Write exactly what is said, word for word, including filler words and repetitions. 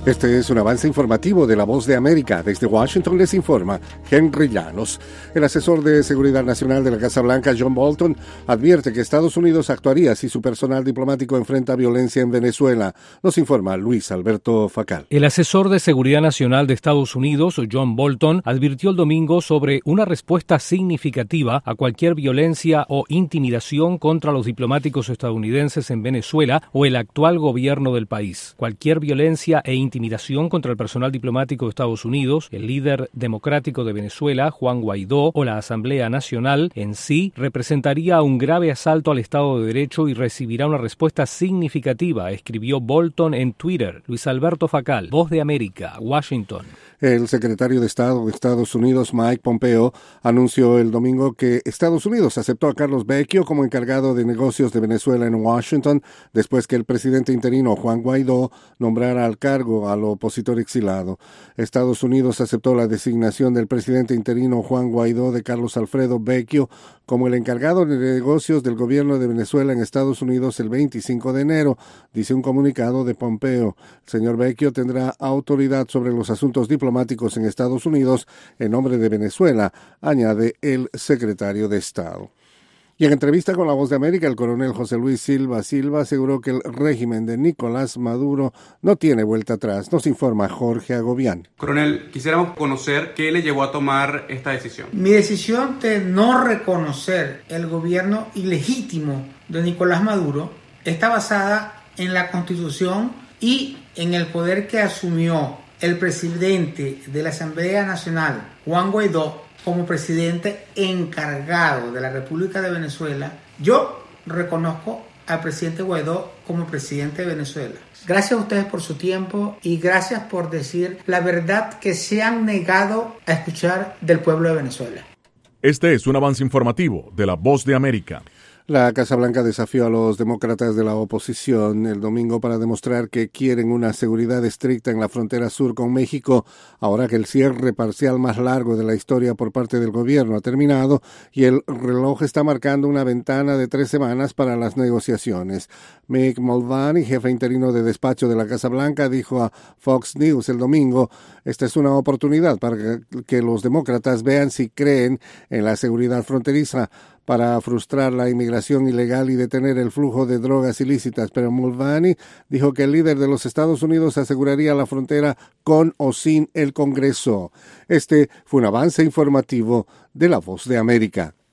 Este es un avance informativo de La Voz de América. Desde Washington les informa Henry Llanos. El asesor de Seguridad Nacional de la Casa Blanca, John Bolton, advierte que Estados Unidos actuaría si su personal diplomático enfrenta violencia en Venezuela. Nos informa Luis Alberto Facal. El asesor de Seguridad Nacional de Estados Unidos, John Bolton, advirtió el domingo sobre una respuesta significativa a cualquier violencia o intimidación contra los diplomáticos estadounidenses en Venezuela o el actual gobierno del país. Cualquier violencia e intimidación intimidación contra el personal diplomático de Estados Unidos, el líder democrático de Venezuela, Juan Guaidó, o la Asamblea Nacional en sí, representaría un grave asalto al Estado de Derecho y recibirá una respuesta significativa, escribió Bolton en Twitter. Luis Alberto Facal, Voz de América, Washington. El secretario de Estado de Estados Unidos, Mike Pompeo, anunció el domingo que Estados Unidos aceptó a Carlos Vecchio como encargado de negocios de Venezuela en Washington, después que el presidente interino Juan Guaidó nombrara al cargo al opositor exilado. Estados Unidos aceptó la designación del presidente interino Juan Guaidó de Carlos Alfredo Vecchio como el encargado de negocios del gobierno de Venezuela en Estados Unidos el veinticinco de enero, dice un comunicado de Pompeo. El señor Vecchio tendrá autoridad sobre los asuntos diplomáticos en Estados Unidos en nombre de Venezuela, añade el secretario de Estado. Y en entrevista con La Voz de América, el coronel José Luis Silva Silva aseguró que el régimen de Nicolás Maduro no tiene vuelta atrás. Nos informa Jorge Agobián. Coronel, quisiéramos conocer qué le llevó a tomar esta decisión. Mi decisión de no reconocer el gobierno ilegítimo de Nicolás Maduro está basada en la Constitución y en el poder que asumió el presidente de la Asamblea Nacional, Juan Guaidó, como presidente encargado de la República de Venezuela. Yo reconozco al presidente Guaidó como presidente de Venezuela. Gracias a ustedes por su tiempo y gracias por decir la verdad que se han negado a escuchar del pueblo de Venezuela. Este es un avance informativo de La Voz de América. La Casa Blanca desafió a los demócratas de la oposición el domingo para demostrar que quieren una seguridad estricta en la frontera sur con México, ahora que el cierre parcial más largo de la historia por parte del gobierno ha terminado y el reloj está marcando una ventana de tres semanas para las negociaciones. Mick Mulvaney, jefe interino de despacho de la Casa Blanca, dijo a Fox News el domingo: esta es una oportunidad para que, que los demócratas vean si creen en la seguridad fronteriza para frustrar la inmigración ilegal y detener el flujo de drogas ilícitas. Pero Mulvaney dijo que el líder de los Estados Unidos aseguraría la frontera con o sin el Congreso. Este fue un avance informativo de La Voz de América.